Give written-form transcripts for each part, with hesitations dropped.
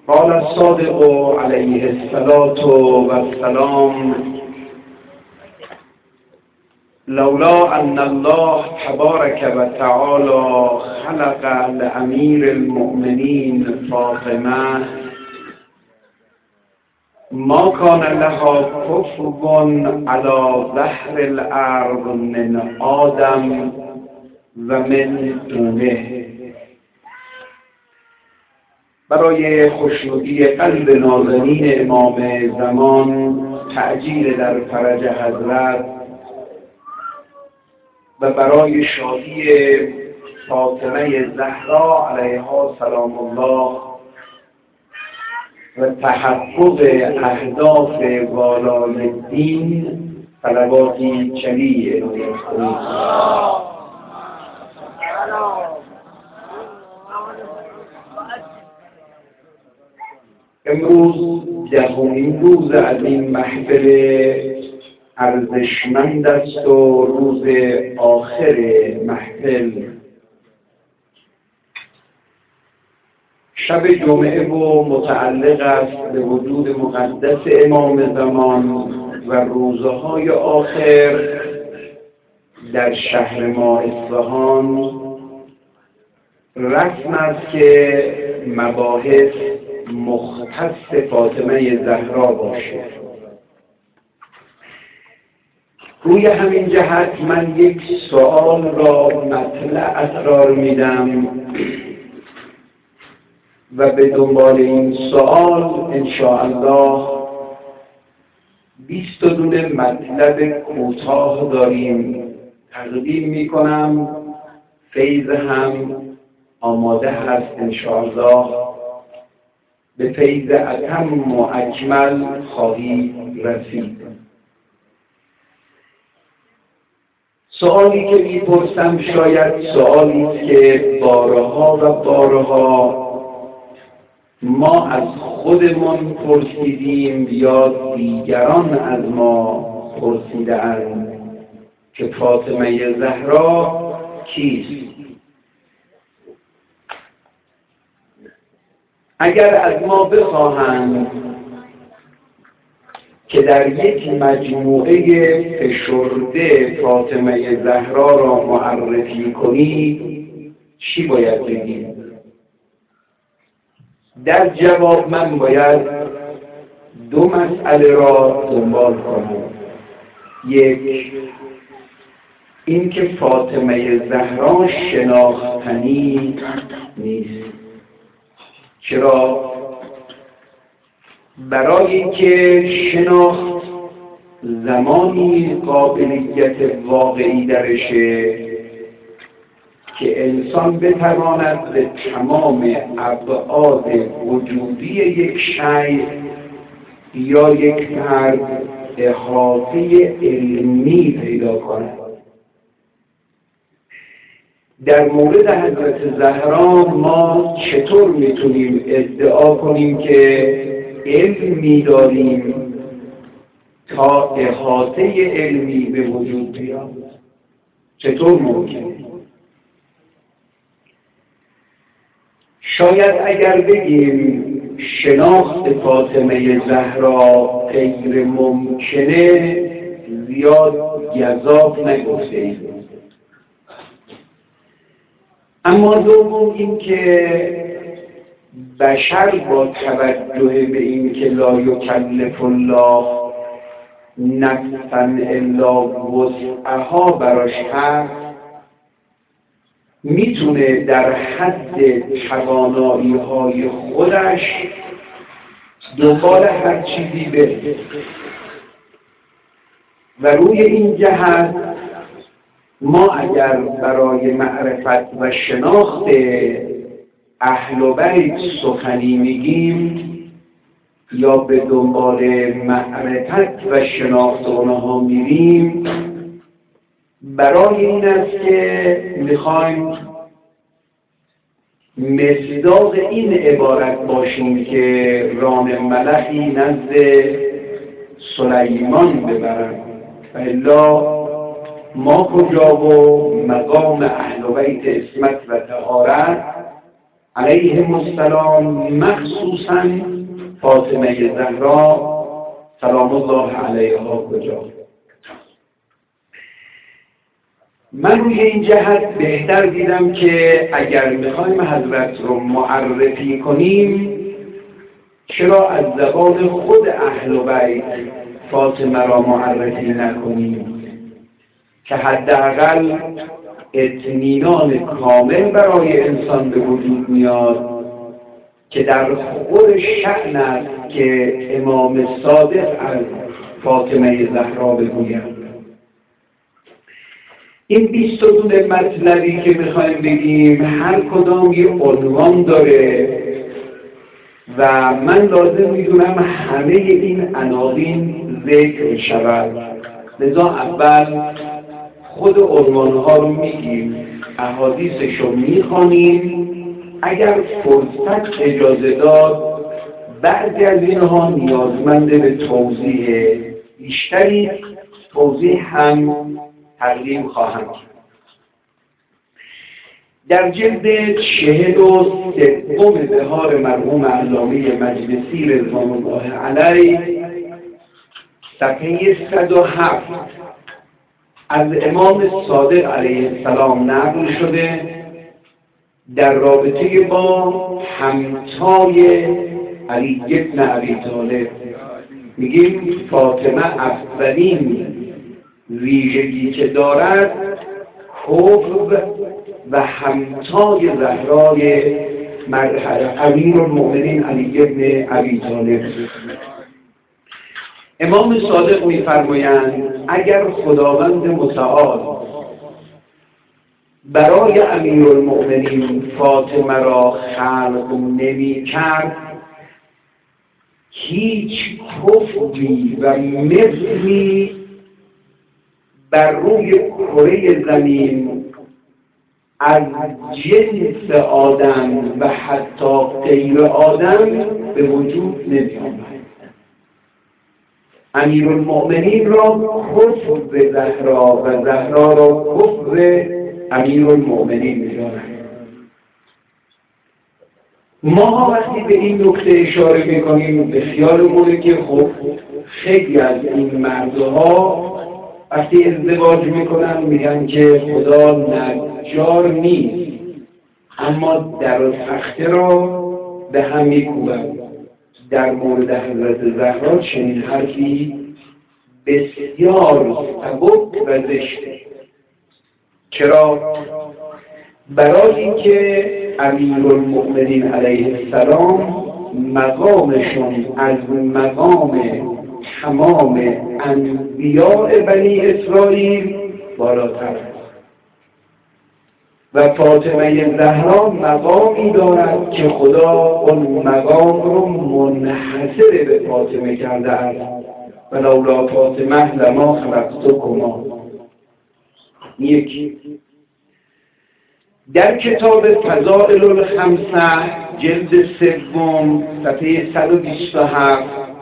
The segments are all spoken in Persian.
قال الصادق علیه السلام لولا ان الله تبارک و تعالی خلق لامیر المؤمنین فاطمه ما کان لها کفو علی ظهر الارض من آدم و من دونه. برای خوشنودی قلب نازنین امام زمان، تعجیل در فرج حضرت و برای شادی فاطمه زهرا علیها سلام الله و تحقق اهداف والای دین طلباتی چلی عنایت کنید. امروز دهمین روز از این محفل ارزشمند است و روز آخر محفل. شب جمعه و متعلق است به وجود مقدس امام زمان و روزهای آخر در شهر ما اصفهان رسم است که مباحث مختص فاطمه زهرا باشه. روی همین جهت من یک سوال را مطلع قرار میدم و به دنبال این سوال انشاءالله 22 مطلب کوتاه داریم. تقدیم میکنم، فیض هم آماده هست انشاءالله. به فیض اتم و اکمل خواهی رسید. سوالی که میپرسم شاید سوالی است که بارها و بارها ما از خودمون پرسیدیم یا دیگران از ما پرسیده‌اند که فاطمه زهرا کیست؟ اگر از ما بخواهند که در یک مجموعه فشرده فاطمه زهرا را معرفی کنید، چی باید بگیم؟ در جواب من باید 2 مسئله را دنبال کنم. یک، این که فاطمه زهرا شناختنی نیست. چرا؟ برای اینکه شناخت زمانی قابلیت واقعی درشه که انسان بتواند به تمام ابعاد وجودی یک شیء یا یک فرد احاطه علمی پیدا کند. در مورد حضرت زهرا ما چطور میتونیم ادعا کنیم که علمی داریم تا احاطه علمی به وجود بیاد؟ چطور ممکنه؟ شاید اگر بگیم شناخت فاطمه زهرا غیر ممکنه، زیاد گزاف نگفته ایم. اما دوم این که بشر با توجه به این که لا یکلف الله نفسا الا وسعها براش هست، میتونه در حد توانایی‌های خودش دنبال هر چیزی بره و روی این جهت ما اگر برای معرفت و شناخت اهل بیت سخنی میگیم یا به دنبال معرفت و شناخت اونها میریم، برای این است که میخوایم مصداق این عبارت باشیم که ران ملحی نزد سلیمان ببرند و الا ما کجا و مقام اهل بیت عصمت و طهارت علیهم السلام، مخصوصا فاطمه زهرا سلام الله علیها کجا؟ من روی این جهت بهتر دیدم که اگر میخوایم حضرت رو معرفی کنیم چرا از زبان خود اهل بیت فاطمه را معرفی نکنیم که حداقل اطمینان کامل برای انسان به وجود میاد که در خود شأن است که امام صادق از فاطمه زهرا بگوید. این 22 مطلبی که میخوایم بگیم هر کدام یه عنوان داره و من لازم میدونم همه این عناوین ذکر شود. لذا اول خود عنوانها رو میگیم، احادیثش رو میخوانیم، اگر فرصت اجازه داد بعضی از اینها نیازمند به توضیح بیشتری توضیح هم تقدیم خواهم کرد. در جلد 43 بهار مرحوم علامه مجلسی رضوان الله علیه صفحه 107 از امام صادق علیه السلام نقل شده در رابطه با همتای علی ابن ابی طالب. میگیم فاطمه اولین ویژگی که دارد کفر و همتای زهرای امیرالمؤمنین علی ابن ابی طالب. امام صادق می‌فرمایند اگر خداوند متعال برای امیرالمؤمنین فاطمه را خلق نمی‌کرد هیچ کفری و مثلی بر روی کره زمین از جنس آدم و حتی غیر آدم به وجود نمی‌آمد. امیرالمؤمنین را کفر به زهرا و زهرا را کفر امیرالمؤمنین می‌دانند. ما وقتی به این نکته اشاره می‌کنیم به خیالمونه که خب خیلی از این مردها وقتی ازدواج میکنن میگن که خدا نجار نیست، اما در و تخته را به هم میکوبن. در مورد حضرت زهرا چنین حرفی بسیار سبک و زشته. چرا؟ برای اینکه امیرالمؤمنین علیه السلام مقامشون از مقام تمام انبیاء بنی اسرائیل بالاتر است و فاطمه زهرا مقامی دارد که خدا اون مقام رو منحصر به فاطمه کرده است و لولا فاطمه لما خلقتکما. یک در کتاب فضائل الخمسه جلد 3 صفحه 127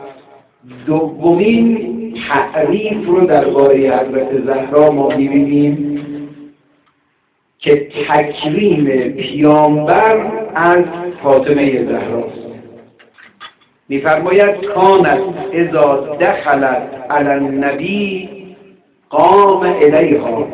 دومین تعریف رو درباره حضرت زهرا ما می‌بینیم که تکریم پیامبر از فاطمه زهراست. می‌فرماید کانت اذا دخلت علی النبی قام الیها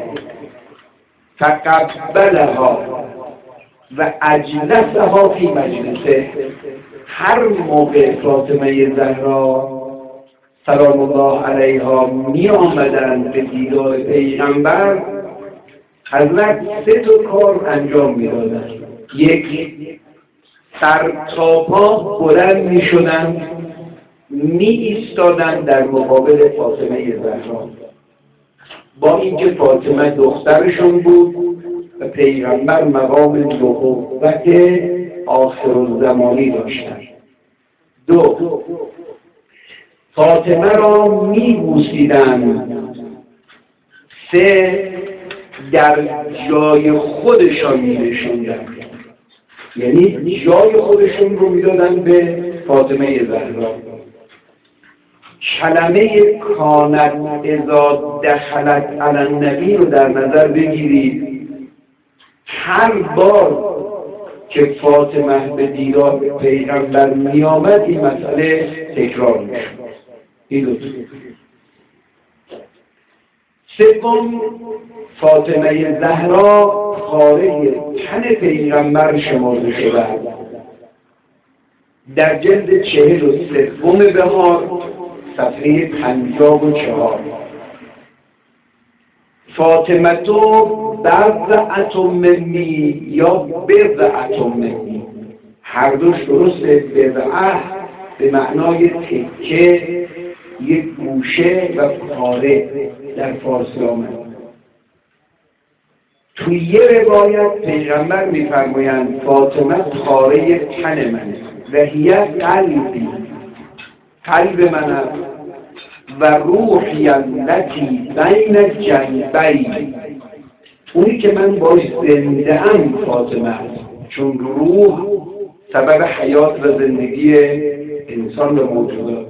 فقبلها و اجلسها فی مجلسه. هر موقع فاطمه زهرا سلام الله علیها می آمدن به دیدار پیغمبر، حضرت 3 کار انجام می دادن. یک، سر تا پا بلند می شدن، می ایستادن در مقابل فاطمه زهرا، با اینکه فاطمه دخترشون بود و پیغمبر مقام نبوت آخرالزمانی داشتن. 2، فاطمه را می‌بوسیدن. 3، در جای خودشان می‌نشوندن، یعنی جای خودشون رو میدادن به فاطمه زهرا. کلمه کانت اذا دخلت علی النبی رو در نظر بگیرید. هر بار که فاطمه به دیدار پیغمبر می آمد این مسئله تکرار می شد. این دو. سوم، فاطمه زهرا خارج تن پیغمبر شمرده شده در جلد 43 بهار صفحه 54. فاطمه تو بضعة منی یا بضعة منی، هر دوش درسته. بضعه به معنای تکه، یک گوشه و پاره در فارسی آمد. توی یه روایت پیغمبر می‌فرمایند فاطمه پاره تن من و هی قلبی، قلب من است، و روحی التی بین جنبی، اونی که من باش زنده ام فاطمه است، چون روح سبب حیات و زندگی انسان و موجودات.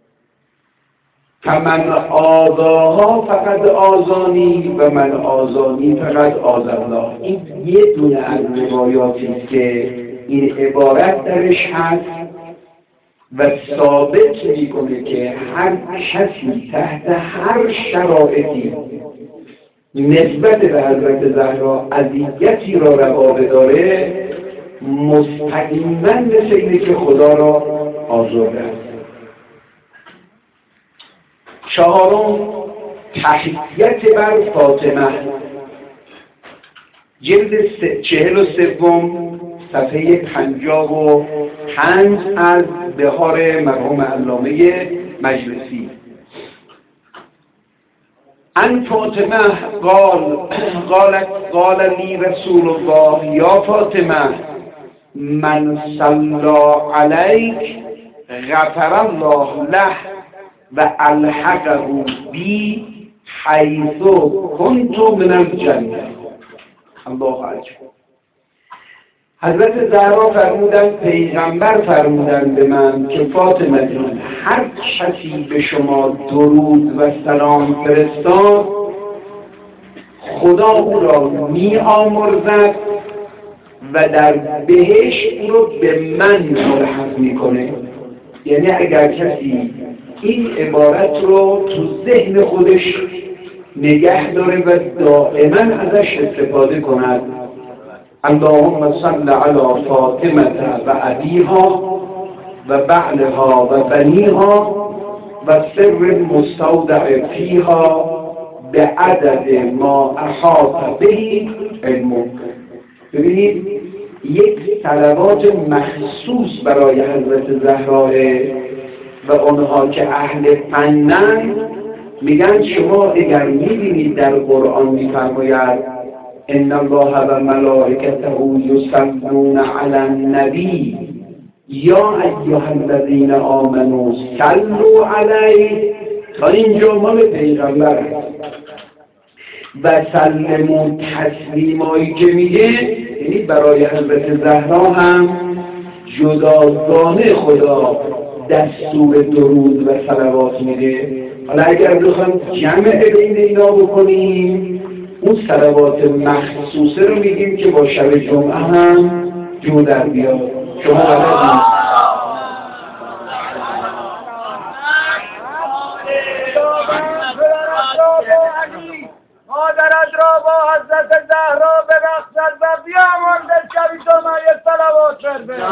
فمن آذاها فقط آذانی و من آذانی فقط آذی الله. این یه دونه از روایاتی است که این عبارت درش هست و ثابت میکنه که هر کسی تحت هر شرایطی نسبت به حضرت زهرا اذیتی را روا بداره، مستقیما مثل اینه که خدا را آزرده است. چهارم، تحیت بر فاطمه، جلد 43 صفحه 55 از بهار مرحوم علامه مجلسی. ان فاطمه قال لی رسول الله یا فاطمه من صلی علیک غفر الله له و الحقه بی حیث کنت من الجنه. الله اکبر. حضرت زهرا فرمودن، پیغمبر فرمودن به من که فاطمه جان، هر کسی به شما درود و سلام فرستاد خدا او را می آمرزد و در بهشت او را به من ملحق میکنه. یعنی اگر کسی این عبارت رو تو ذهن خودش نگه داره و دائما ازش استفاده کند، اللهم صل علی فاطمه و ابیها و بعلها و بنیها و سر مستودع فیها به عدد ما احاط به علمک. ببینید یک صلوات مخصوص برای حضرت زهرا و اونها که اهل فنن میگن شما اگر میبینید در قرآن میفرماید ان الله و ملائکته یصلون علی النبی یا ایها الذین آمنوا صلوا علیه، تا اینجا مال پیغمبر است و سلموا تسلیمایی که میگه یعنی برای حضرت زهرا هم جداگانه خدا دستور درود و صلوات میده. حالا اگر بخوام جمع بین اینا بکنیم، اون صلوات مخصوصه رو میگیم که با شب جمعه هم جو در بیاد. شما بلدید مادرت را با حضرت زهرا برخصت و بیامرزد شب جمعه صلوات برده.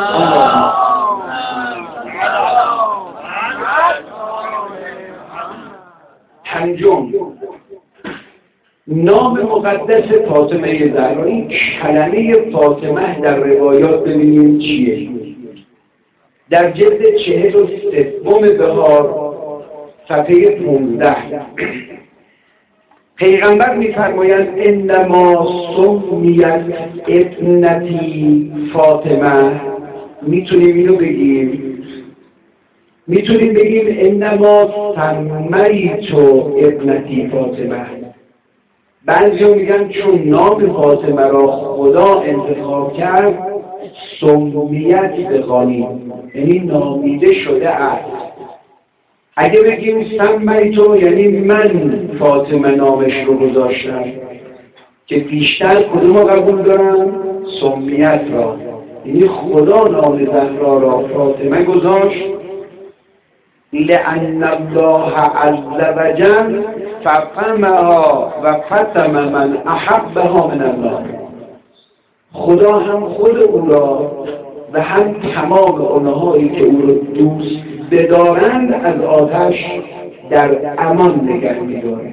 پنجم، نام مقدس فاطمه زهرا. این کلمه فاطمه در روایات ببینیم چیه. در جلد 43 بهار صفحه 15 پیغمبر می‌فرمایند انما سمیت ابنتی فاطمه. میتونیم اینو بگیم، میتونیم بگیم انما سمیت ابنتی فاطمه. بعضی میگن چون نام فاطمه را خدا انتخاب کرد سمیت بخوانیم، یعنی نامیده شده است. اگه بگیم سمیتو یعنی من فاطمه نامش رو گذاشتم، که بیشتر کدوم رو قبول دارم؟ سمیت را. یعنی خدا نام زهرا را فاطمه گذاشت لأن الله عز وجل فطمها و فطم من احبها من الله. خدا هم خود او را و هم تمام اونهایی که او را دوست بدارند از آتش در امان نگه می‌دارد.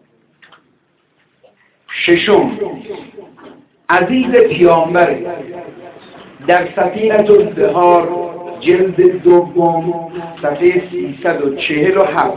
ششم، عزیز پیامبر در سفینة البحار جلد دوم صفحه 347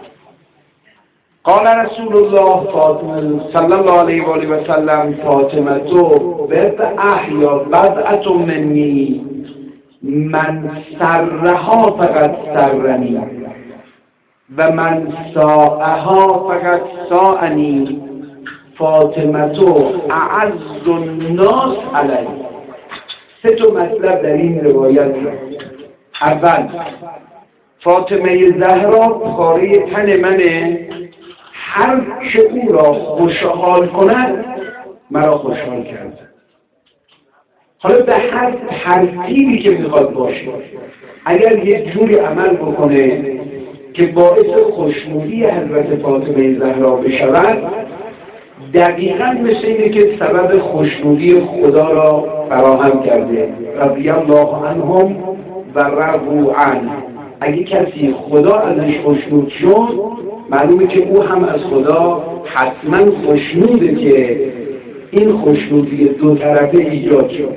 قال رسول الله صلی الله علیه و آله و سلم فاطمه بضعه یا بضعة منی من سرها فقط سرنی و من ساءها فقط ساءنی فاطمه اعز الناس علی. سه تا مطلب در این روایت هست. اول، فاطمه زهرا پاره تن منه، هر که او را خوشحال کند مرا خوشحال کرد. حالا به هر ترتیبی که میخواد باشه، اگر یک جوری عمل بکنه که باعث خوشنودی حضرت فاطمه زهرا بشود، دقیقاً مثل اینه که سبب خوشنودی خدا را فراهم کرده. رضی الله عنهم و رضوا عنه. اگه کسی خدا ازش خوشنود شد، معلومه که او هم از خدا حتما خوشنوده که این خوشنودی دو طرفه ایجاد شد.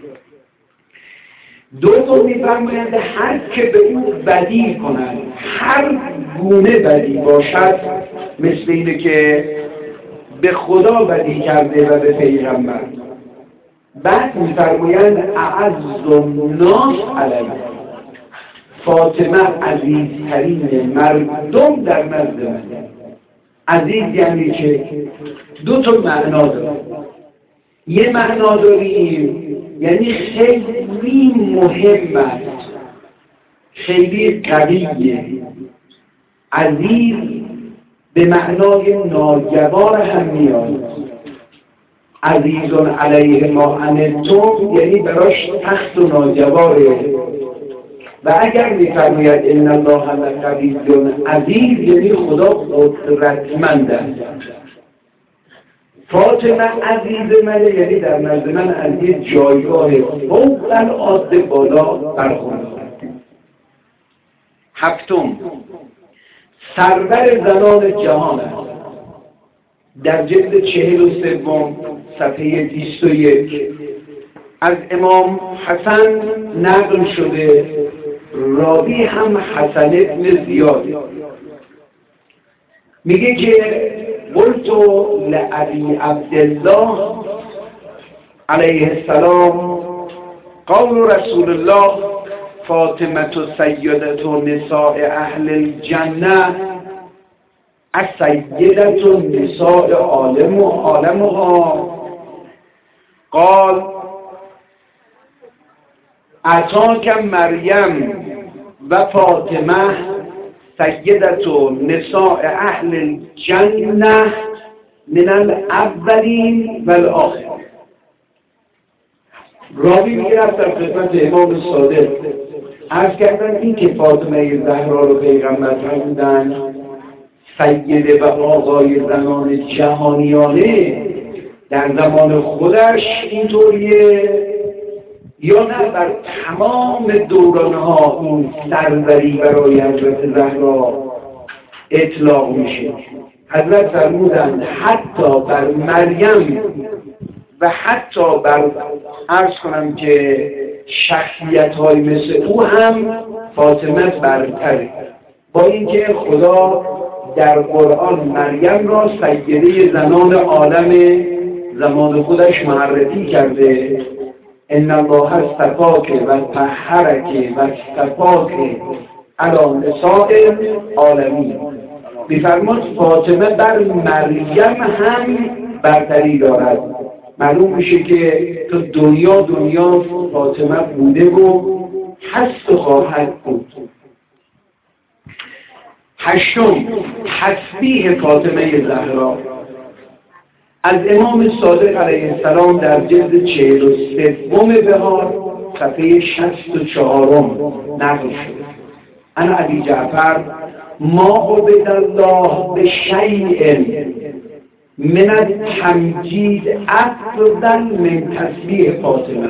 دوم می‌فرمایند هر که به او بدی کند، هر گونه بدی باشد، مثل اینه که به خدا بدی کرده و به پیغمبر. بعد می‌فرمایند اعز الناس علی. فاطمه عزیزترین مردم در نزد من. عزیز یعنی که دو تا معنا داره. یه معنا داریم یعنی خیلی مهم است، خیلی قویه. عزیز به معنای ناگوار هم میاد. عزیزون علیه ما عنتم یعنی براش تخت و ناگواره. و اگر می‌فرماید ان الله لقوی عزیز یعنی خدا قدرتمند است. فاطمه عزیز منه یعنی در نزد من از یه جایگاه فوق‌العاده بالا برخوردار. هفتم، سرور زنان جهان است. در جلد 43 صفحه 21 از امام حسن نقل شده، راوی هم حسن ابن زیاد، میگه که قلت لعلی عبدالله علیه السلام قول رسول الله فاطمه سیدة نساء اهل الجنه السیدة نساء عالمها قال اتاک مریم و فاطمه سیدة نساء اهل الجنه من الاولین و الاخرین. راوی میگه رفت در خدمت امام صادق عرض کردن این که فاطمه زهرا رو پیغمبر فرمودن سیده و آقای زنان جهانیانه در زمان خودش اینطوریه یا نه بر تمام دورانها این سروری برای حضرت زهرا اطلاق میشه. حضرت فرمودند حتی بر مریم و حتی بر عرض کنم که شخصیت های مثل او هم فاطمه برتره، با اینکه خدا در قرآن مریم را سیده زنان عالم زمان خودش معرفی کرده. ان الله اصطفاک و طهرک و اصطفاک علی نساء العالمین. می‌فرماد فاطمه بر مریم هم برتری دارد. معلوم میشه که تو دنیا فاطمه بوده و هست و خواهد بود. هشتم، تسبیح فاطمه زهرا از امام صادق علیه السلام در جلد 43 بهار صفحه 64 نقل شده. انا ابی جعفر ما عبد الله به شیء من التمجید افضل من تسبیح فاطمه.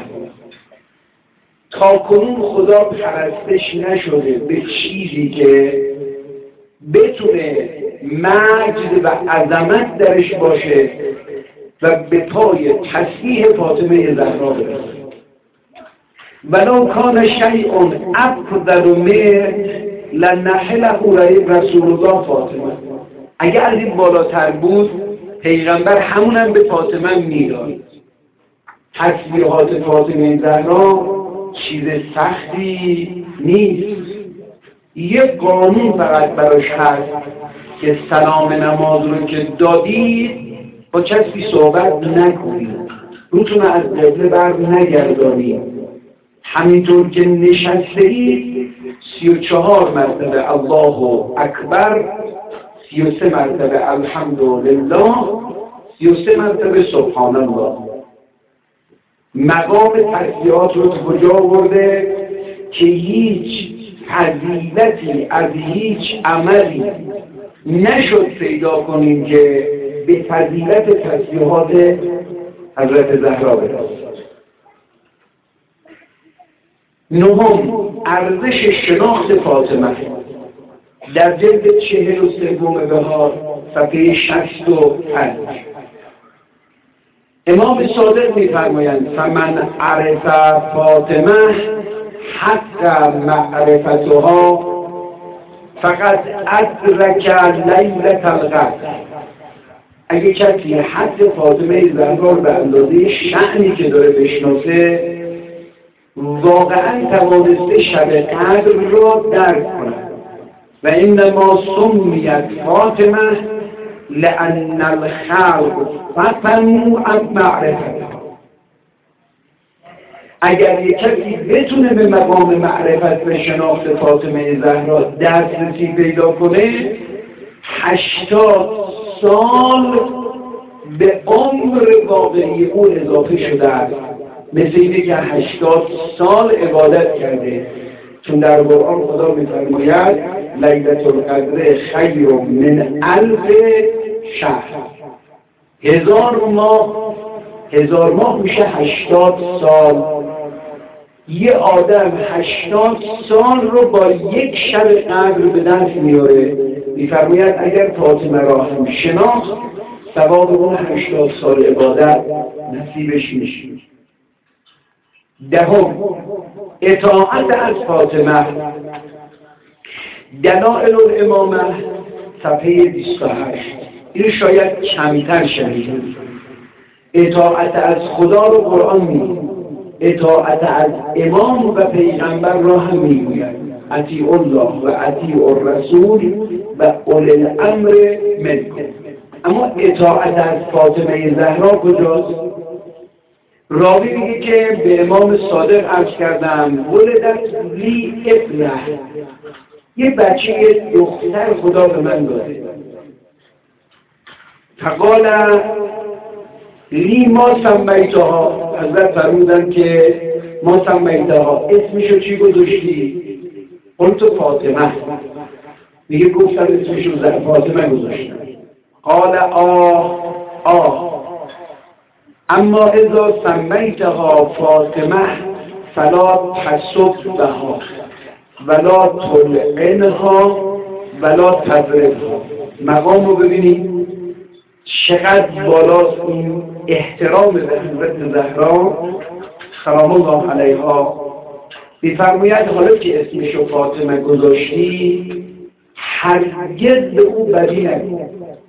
تا کنون خدا پرستش نشده به چیزی که بتونه مجد و عظمت درش باشه و به پای تسبیح فاطمه زهرا برسه. ولو کان شیء افضل من لنحله رسول الله فاطمه. اگر از این بالاتر بود پیغمبر همونم به فاطمه میداد. تسبیحات فاطمه زهرا چیز سختی نیست. یک قانون فقط براش هست که سلام نماز رو که دادید با کسی صحبت نکنید، روتون از قبله بر نگردانید، همینطور که نشستید 34 مرتبه الله اکبر، 33 مرتبه الحمدلله، 33 مرتبه سبحان الله. مقام تسبیحات رو کجا آورده که هیچ فضیلتی از هیچ عملی نشد پیدا کنیم که به فضیلت تسبیحات حضرت زهرا برسد. نهم، ارزش شناخت فاطمه. در جلد 43 بهار صفحه 65 امام صادق می‌فرمایند فمن عرف فاطمه حق معرفتها فقط ادرک لیلة القدر. اگه کسی حق فاطمه زهرا به اندازه شأنی که داره بشناسه واقعا توانسته شب قدر را درک کند. و انما سمیت فاطمه لأن الخلق فتنوا عن معرفتها. اگر یک کسی بتونه به مقام معرفت و شناخت فاطمه زهرا دسترسی پیدا کنه 80 سال به عمر واقعی اون اضافه شده است، مثل اینه که 80 سال عبادت کرده. چون در قرآن خدا می‌فرماید لیلة القدر خیر من 1000 شهر. 1000 ماه میشه 80 سال. یه آدم 80 سال رو با یک شب قدر به دست میاره. می‌فرماید اگر فاطمه را هم شناخت ثواب اون 80 سال عبادت نصیبش میشه. دهم، اطاعت از فاطمه. دلائل الامامه صفحه 28. این شاید کمتر شنیدید. اطاعت از خدا رو قرآن میگه، اطاعت از امام و پیغمبر را هم میگوید اطیعوا الله و اطیعوا الرسول و اولی الامر منکم. اما اطاعت از فاطمه زهرا کجاست؟ راوی میگه که به امام صادق عرض کردم ولدت لی ابنه، یه بچه دختر خدا به من داده. فقال لی ما سمیتها، حضرت فرمودن که ما سمیتها اسمشو چی گذاشتی؟ قلت فاطمه. میگه گفتم اسمشو فاطمه گذاشتم. قال آه اما اذا سمیتها فاطمه فلا تسبها ولا تلعنها ولا تضربها. مقام رو ببینید چقدر بالاست این احترام به حضرت زهرا سلام الله علیها. می‌فرماید حالا که اسمشو فاطمه گذاشتی هرگز به او بدی نکن،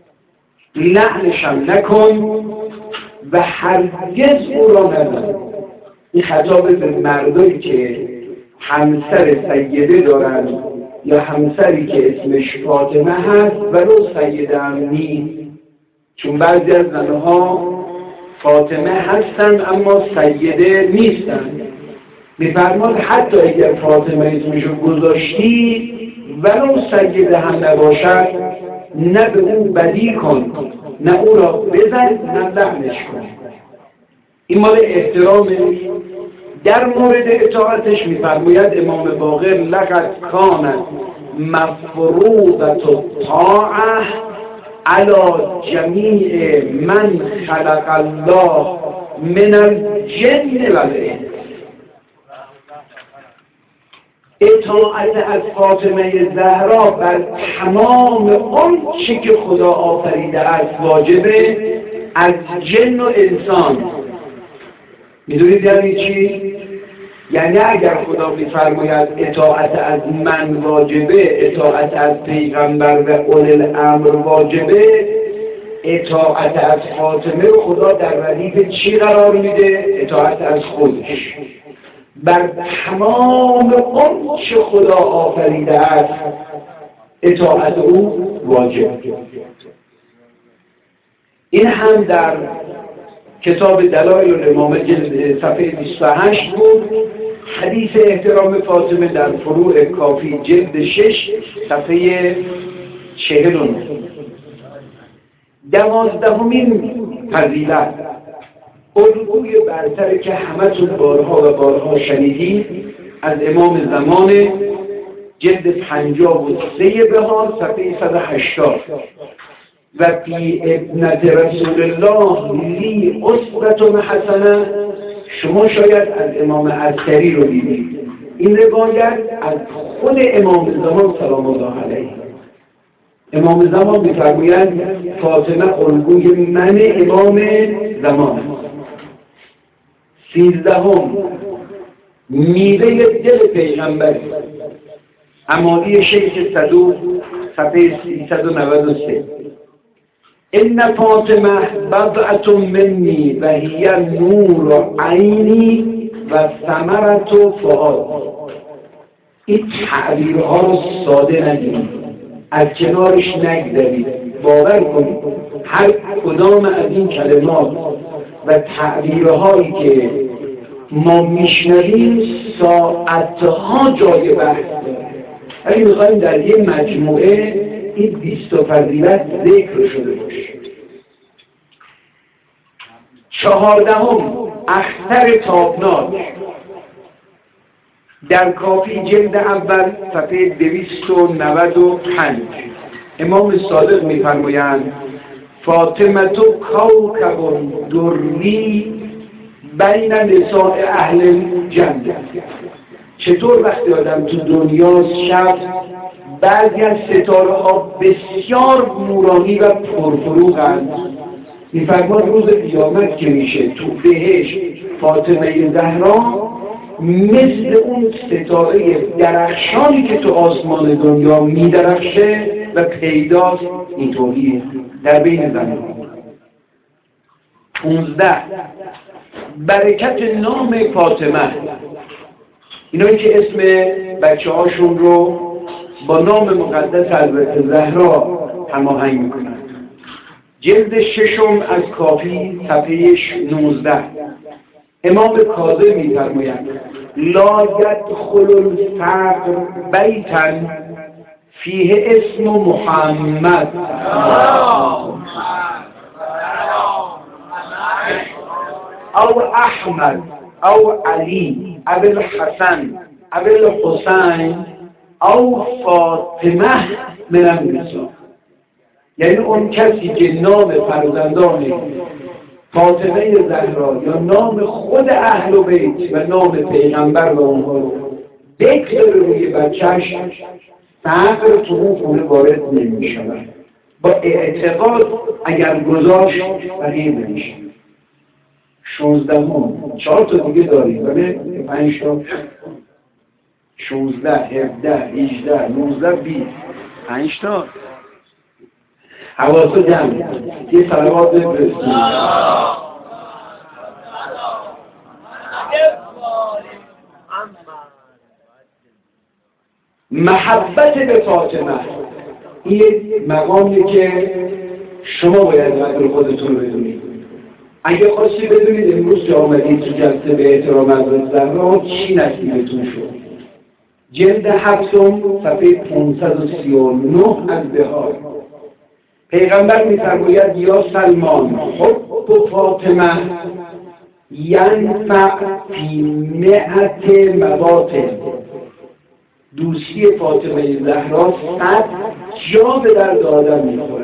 لعنشم نکن و هرگز او را نزن. این خطاب به مردایی که همسر سیده دارن یا همسری که اسمش فاطمه هست ولو سیده هم نیست. چون بعضی از زنها فاطمه هستن اما سیده نیستن. می‌فرماد حتی اگر فاطمه اسمشو گذاشتی ولو سیده هم نباشد نه به اون بدی کن، نه او را بزن، نه لعنش کن. این مال احترام در مورد اطاعتش می‌فرماید امام باقر لقد کانت مفروضة الطاعة على جمیع من خلق الله من الجن والانس. اطاعت از فاطمه زهرا بر تمام اون چی که خدا آفریده است واجبه، از جن و انسان. میدونید یعنی چی؟ یعنی اگر خدا میفرماید اطاعت از من واجبه، اطاعت از پیغمبر و اول الامر واجبه، اطاعت از فاطمه رو خدا در ردیف چی قرار میده؟ اطاعت از خودش. بر تمام اون چه خدا آفریده است اطاعت او واجب. این هم در کتاب دلائل الامامه جلد صفحه 28 بود. حدیث احترام فاطمه در فروع کافی جلد 6 صفحه 49. 12مین فضیلت، الگوی برتر که همتون بارها و بارها شنیدید، از امام زمان جلد 53 بهار صفحه 180. و فی ابنت رسول الله لی اسوة حسنه. شما شاید از امام عسکری رو دیدید. این روایت از خود امام زمان سلام الله علیه. امام زمان می‌فرمایند فاطمه الگوی من امام زمان. 13 میوه دل پیغمبر، امالی شیخ صدوق صفحه 393. ان فاطمه بضعة منی و هی نور عینی و ثمرة فؤاد. این تعبیرها رو ساده نگیرید، از کنارش نگذرید. باور کنید هر کدام از این کلمات و تعبیرهایی که ما میشنویم ساعتها جای بحث داره. اگه میخوایم در یه مجموعه این 20 فضیلت ذکر شده باشه. 14 اختر تابناک، در کافی جلد اول صفحه 295. امام صادق می‌فرمایند فاطمه تو کوکب دری بین نساء اهل جنت. چطور وقتی آدم تو دنیاست شب بعضی از ستاره ها بسیار نورانی و پرفروغند، می‌فرماید روز قیامت که میشه تو بهشت فاطمه زهرا مثل اون ستاره درخشانی که تو آسمان دنیا می‌درخشه و پیداست اینطوریه در بین زمین. 15 برکت نام فاطمه. اینایی که اسم بچه هاشون رو با نام مقدس حضرت زهرا هماهنگ میکنند. جلد 6 از کافی صفحه 19. امام کاظم می‌فرمایند لا يدخل الفقر بیتا فیه اسم محمد او احمد او علی او الحسن او الحسین او فاطمه من النساء. یعنی اون کسی که نام فرزندان فاطمه زهرا یا نام خود اهل بیت و نام پیغمبر و اونها رو بکره روی بچهش، فقر تو اون خونه وارد نمی شود. با اعتقاد اگر گذاشت بقیه نمیشه. 16 4 تا دیگه داریم ولی 5 تا 16 17 18 19 20 5 تا حواسو جمع یه صلوات بفرستیم. محبت به فاطمه این مقامی که شما باید قدر خودتون رو بدونید. اگه خواستی بدونید امروز که آمدید تو جلسه به احترام حضرت زهرا چی نصیبتون شد، جلد 7 صفحه 539 از بهار. پیغمبر می‌فرماید یا سلمان حب فاطمه ینفع فی 100 مواطن، دوستی فاطمه زهرا 100 جا به درد آدم میخوره.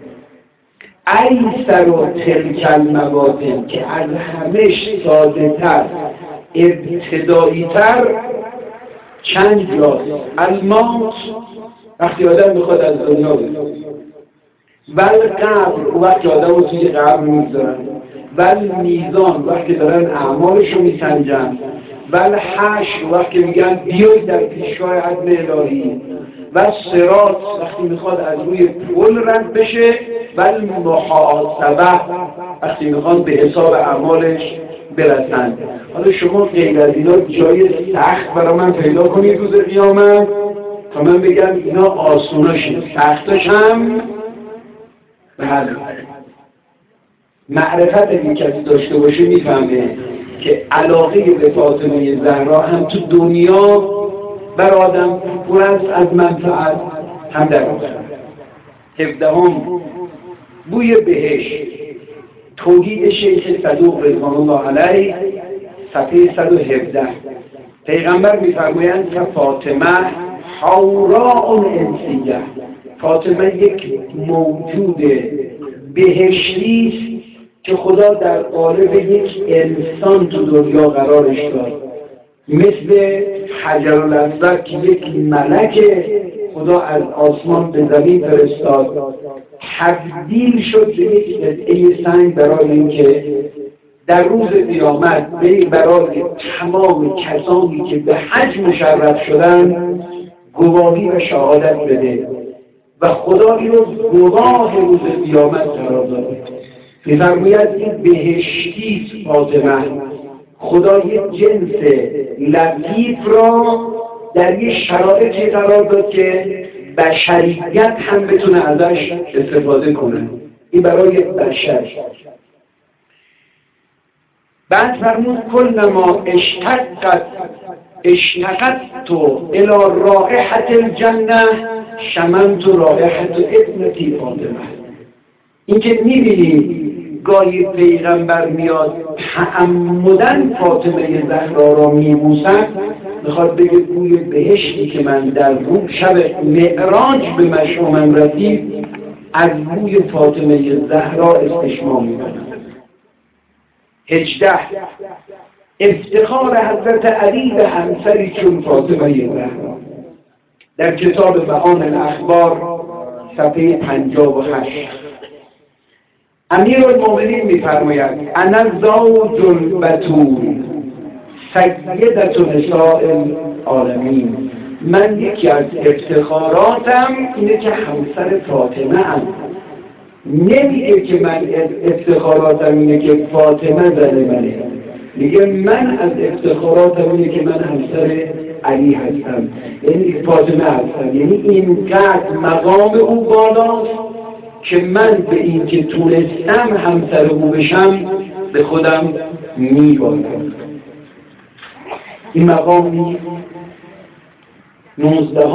ایسر و تلک المواطن، که از همش ساده تر ابتدایی تر چند جاست. الموت، وقتی آدم میخواد از دنیا بره، ول قبر، وقتی آدم رو توی قبر میذارن، ول میزان، وقتی دارن اعمالشو میسنجن، ول حشر، وقتی میگن بیاید در پیشگاه عدل الهی، و صراط، وقتی میخواد از روی پل رد بشه، ول محاسبه، وقتی میخواد به حساب اعمالش برسن. حالا شما غیر از اینا جای سخت برای من پیدا کنید روز قیامت تا من بگم اینا آسوناشه، سختش هم بله. معرفت این کسی داشته باشه میفهمه که علاقه به فاطمه زهرا هم تو دنیا بر آدم پر است از منفعت، هم در آخرت. 17 بوی بهشت، توحید شیخ صدوق رضوان الله علیه، صفحه 117. پیغمبر می‌فرمایند که فاطمه حوراء انسیه، فاطمه یک موجود بهشتی است که خدا در قالب یک انسان تو دنیا قرارش داد، مثل حجرالاسود که یک ملک خدا از آسمان به زمین فرستاد، تبدیل شد به یک قطعه سنگ برای اینکه در روز قیامت برای تمام کسانی که به حج مشرف شدن گواهی و شهادت بده و خدا این رو گواه روز قیامت قرار داده. می‌فرماید این بهشتی فاطمه، خدا یک جنس لطیف را در یک شرایطی قرار داد که بشریت هم بتونه ازش استفاده کنه. این برای بشر. بعد فرمود کلما اشتقت تو الى رائحة الجنه شممت رائحة ابنتی فاطمه. این که می‌بینی گاهی پیغمبر میاد تعمدن فاطمه زهرا را میبوسد، میخواد بگه بوی بهشتی که من در روز شب معراج به مشامم رسید از بوی فاطمه زهرا استشمام میکنم. 18 افتخار حضرت علی به همسری چون فاطمه زهرا، در کتاب معان الاخبار صفحه 58. امیرالمومنین می‌فرماید انا زوج البتول سیدة نساء العالمین، من یکی از افتخاراتم اینه که همسر فاطمه ام. نمیگه که من افتخاراتم اینه که فاطمه زده منه، میگه من از افتخاراتم اینه که من همسر علی هستم، یعنی فاطمه هستم. یعنی اینقدر مقام او بالاست که من به این که تونستم همسر او بشم به خودم میبالم. این مقام نیست. 19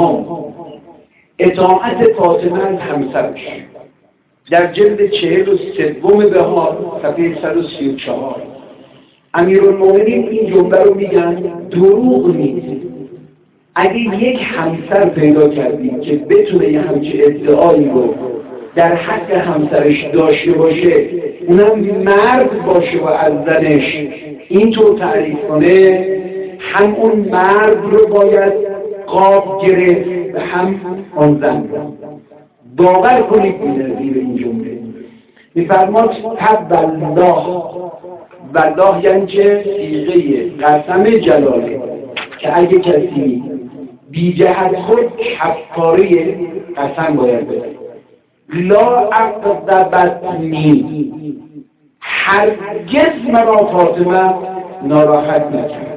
اطاعت فاطمه از همسرش، در جلد 43 بهار صفحه 134. امیرالمومنین این جمله رو میگن دروغ نیست. اگه یک همسر پیدا کردید که بتونه یه همچه ادعایی رو در حق همسرش داشته باشه، اونم مرد باشه و از زنش اینطور تعریف کنه، هم اون مرد رو باید قاب گرفت و هم آن زن. باور کنید زیر این جمله می‌فرماد والله، والله یعنی که صیغه قسم جلاله که اگه کسی بی جهت خود کفاره قسم باید بده. لا اقذبتنی، هرگز مرا فاطمه ناراحت نکرد.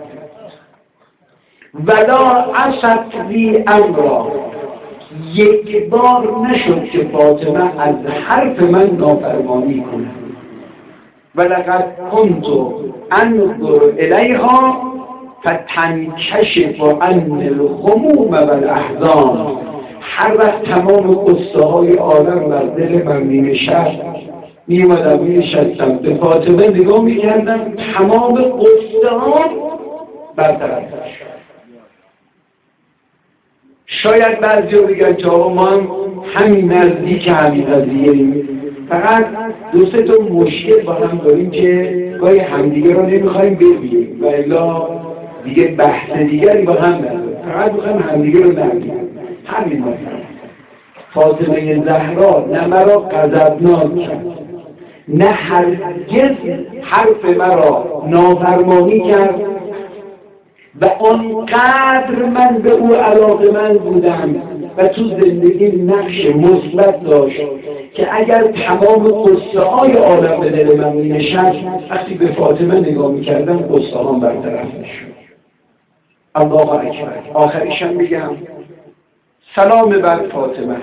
ولا عصت لی امرا، یک بار نشد که فاطمه از حرف من نافرمانی کنه. ولقد كنت انظر الیها فتنکشف عن الغموم والاحزان، هر وقت تمام قصه های عالم بر دل من می‌نشست میومدم میشستم به فاطمه نگاه میکردم، تمام قصه ها برطرف شد. شاید بعضی ها بگن که آقا ما همین نزدیک همین قضیه، فقط دو سه تا مشکل با هم داریم که گاهی همدیگه رو نمیخوایم ببینیم و الا دیگه بحث دیگری با هم نداریم، فقط میخوایم همدیگه رو نبینیم. همین مثلا فاطمه زهرا نه مرا غضبناک کرد، نه هرگز حرف مرا نافرمانی کرد و آنقدر من به او علاقه‌مند بودم و تو زندگی نقش مثبت داشت که اگر تمام قصه های عالم به دل من می‌نشست، وقتی به فاطمه نگاه می‌کردم قصه هام برطرف می‌شد. الله اکبر. آخریش هم بگم سلام بر فاطمه،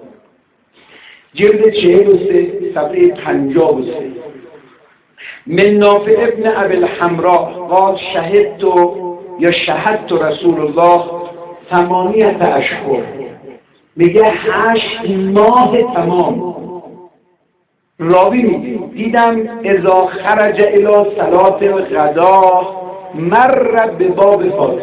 جلد 43 صفحه 53. من نافع ابن ابی الحمراء قال شهدت رسول الله 8 اشهر، میگه 8 ماه تمام. راوی میگه دیدم اذا خرج الی صلات الغدا مر به باب فاطمه،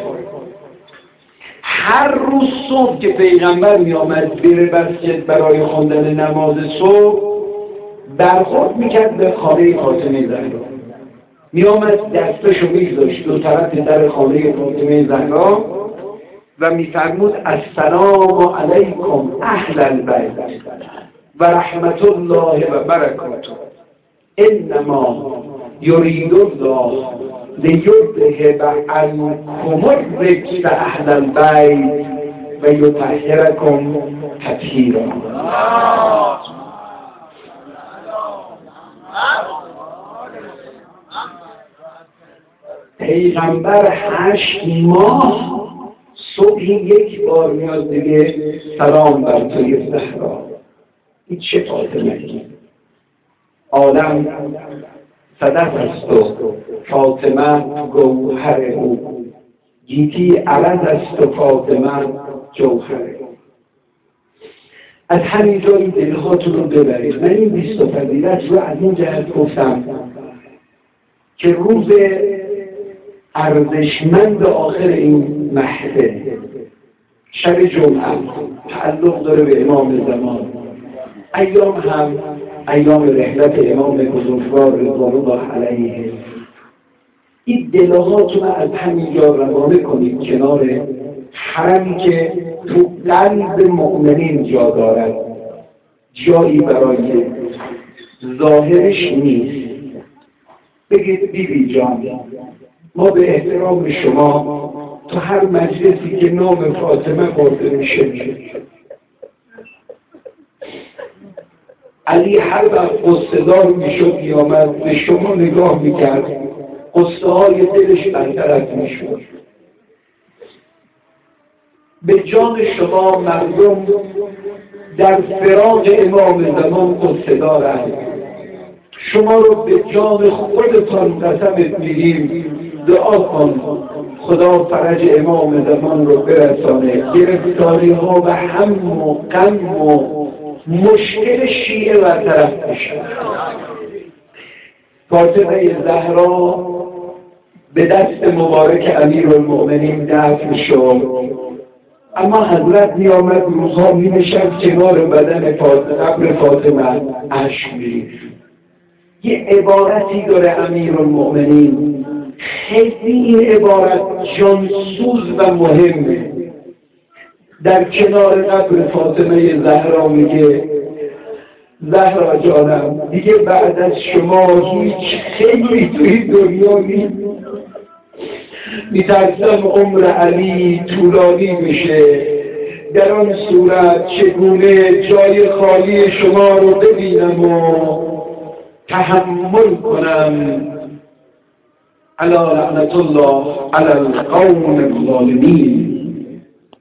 هر روز صبح که پیغمبر می آمد بره مسجد برای خواندن نماز صبح، برخورد میکرد به خانه فاطمه زهرا، می آمد دستشو میگذاشت دو طرف در خانه فاطمه زهرا و میفرمود السلام علیکم اهل البیت و رحمت الله و برکاته، انما یرید الله لیذهب عنکم الرجس اهل البیت و یطهرکم تطهیرا. پیغمبر 8 ماه صبحی 1 بار میاد دیگه سلام بر توی زهرا. این چه فاطمه؟ عالم صدف است و فاطمه گوهر او، گیتی عرض است و فاطمه جوهر او. از همین جایی دلهاتون رو ببرید. من این 20 فضیلت رو از این جهت گفتم که روز ارزشمند آخر این محفل شب جمعه تعلق داره به امام زمان. ایام هم ایام رحلت امام بزرگوار رضوان الله علیه. این دلهاتون از همینجا روانه کنید کنار حرمی که تو قلب مؤمنین جا دارد، جایی برای ظاهرش نیست. بگید بیبی جان، ما به احترام شما تو هر مجلسی که نام فاطمه برده میشه علی هر وقت قصه‌دار میشد میامد به شما نگاه میکرد، قصه های دلش برطرف میشد. به جان شما مردم در فراق امام زمان قصه دارند، شما رو به جان خودتان قسمت میدیم دعا کن خدا فرج امام زمان رو برسانه، گرفتاری ها و هم و غم و مشکل شیعه برطرف بشه. فاطمه زهرا به دست مبارک امیرالمؤمنین دفن شد، اما حضرت می آمد روزها می نشست کنار بدن قبر فاطمه اشک می‌ریخت. یه عبارتی داره امیرالمؤمنین، خیلی این عبارت جانسوز و مهمه. در کنار قبر فاطمه زهرا میگه زهرا جانم دیگه بعد از شما هیچ خیلی توی دنیا میترسم عمر علی طولانی بشه، در آن صورت چگونه جای خالی شما رو ببینم و تحمل کنم. علی لعنت الله علی القوم الظالمین.